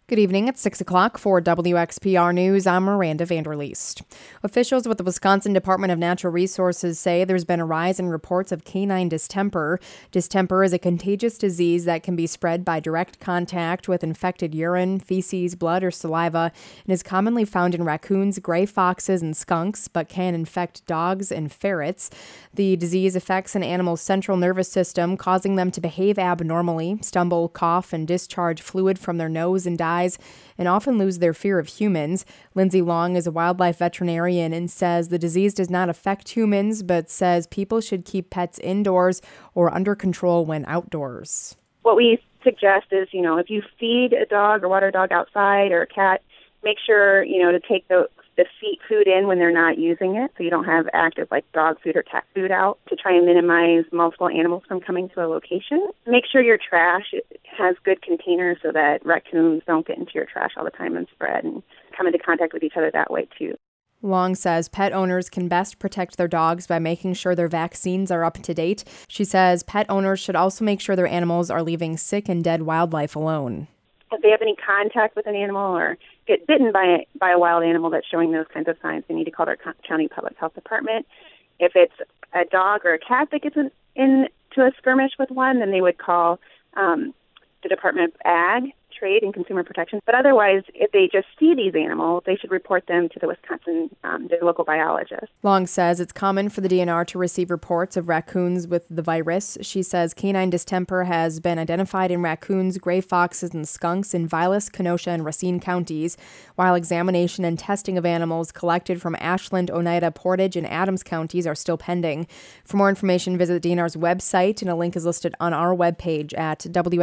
Good evening. It's 6 o'clock for WXPR News. I'm Miranda Vanderleest. Officials with the Wisconsin Department of Natural Resources say there's been a rise in reports of canine distemper. Distemper is a contagious disease that can be spread by direct contact with infected urine, feces, blood, or saliva, and is commonly found in raccoons, gray foxes, and skunks, but can infect dogs and ferrets. The disease affects an animal's central nervous system, causing them to behave abnormally, stumble, cough, and discharge fluid from their nose and die, and often lose their fear of humans. Lindsay Long is a wildlife veterinarian and says the disease does not affect humans, but says people should keep pets indoors or under control when outdoors. What we suggest is, if you feed a dog or water a dog outside or a cat, make sure, to take the food in when they're not using it, so you don't have active dog food or cat food out, to try and minimize multiple animals from coming to a location. Make sure your trash has good containers so that raccoons don't get into your trash all the time and spread and come into contact with each other that way too. Long says pet owners can best protect their dogs by making sure their vaccines are up to date. She says pet owners should also make sure their animals are leaving sick and dead wildlife alone. If they have any contact with an animal or get bitten by a wild animal that's showing those kinds of signs, they need to call their county public health department. If it's a dog or a cat that gets into a skirmish with one, then they would call the Department of Ag, Trade, and Consumer Protection. But otherwise, if they just see these animals, they should report them to the Wisconsin, the local biologist. Long says it's common for the DNR to receive reports of raccoons with the virus. She says canine distemper has been identified in raccoons, gray foxes, and skunks in Vilas, Kenosha, and Racine counties, while examination and testing of animals collected from Ashland, Oneida, Portage, and Adams counties are still pending. For more information, visit the DNR's website, and a link is listed on our webpage at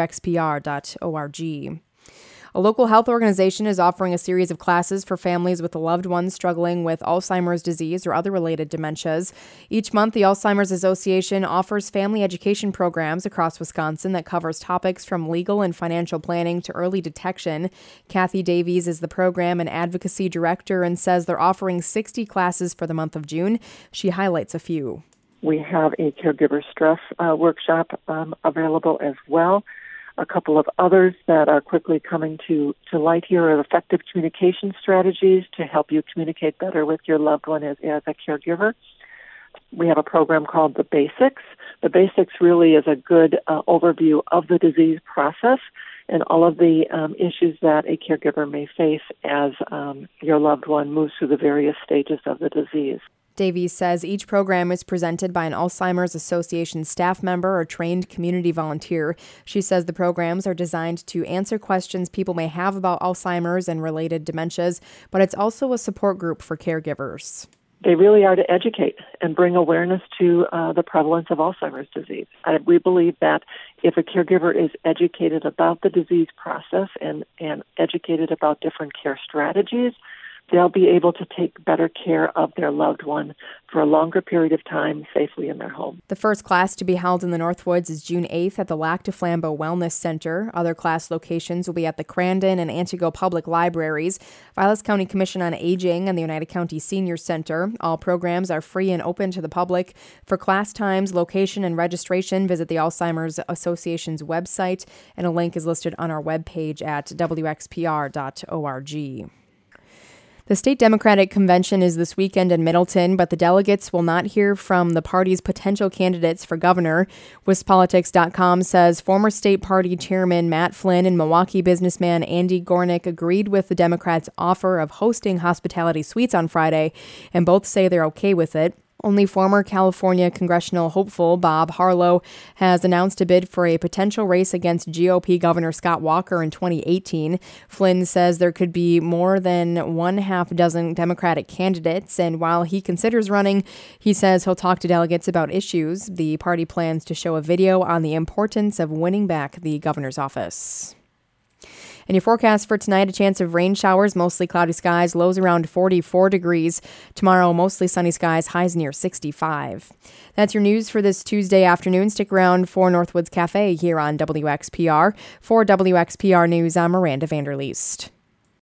wxpr.org. A local health organization is offering a series of classes for families with loved ones struggling with Alzheimer's disease or other related dementias. Each month, the Alzheimer's Association offers family education programs across Wisconsin that covers topics from legal and financial planning to early detection. Kathy Davies is the program and advocacy director and says they're offering 60 classes for the month of June. She highlights a few. We have a caregiver stress workshop available as well. A couple of others that are quickly coming to light here are effective communication strategies to help you communicate better with your loved one as a caregiver. We have a program called The Basics. The Basics really is a good overview of the disease process and all of the issues that a caregiver may face as your loved one moves through the various stages of the disease. Davies says each program is presented by an Alzheimer's Association staff member or trained community volunteer. She says the programs are designed to answer questions people may have about Alzheimer's and related dementias, but it's also a support group for caregivers. They really are to educate and bring awareness to the prevalence of Alzheimer's disease. We believe that if a caregiver is educated about the disease process and educated about different care strategies, they'll be able to take better care of their loved one for a longer period of time safely in their home. The first class to be held in the Northwoods is June 8th at the Lac du Flambeau Wellness Center. Other class locations will be at the Crandon and Antigo Public Libraries, Vilas County Commission on Aging, and the Oneida County Senior Center. All programs are free and open to the public. For class times, location, and registration, visit the Alzheimer's Association's website, and a link is listed on our webpage at wxpr.org. The state Democratic convention is this weekend in Middleton, but the delegates will not hear from the party's potential candidates for governor. WisPolitics.com says former state party chairman Matt Flynn and Milwaukee businessman Andy Gornick agreed with the Democrats' offer of hosting hospitality suites on Friday, and both say they're okay with it. Only former California congressional hopeful Bob Harlow has announced a bid for a potential race against GOP Governor Scott Walker in 2018. Flynn says there could be more than one half dozen Democratic candidates, and while he considers running, he says he'll talk to delegates about issues. The party plans to show a video on the importance of winning back the governor's office. And your forecast for tonight, a chance of rain showers, mostly cloudy skies, lows around 44 degrees. Tomorrow, mostly sunny skies, highs near 65. That's your news for this Tuesday afternoon. Stick around for Northwoods Cafe here on WXPR. For WXPR News, I'm Miranda Vanderleest.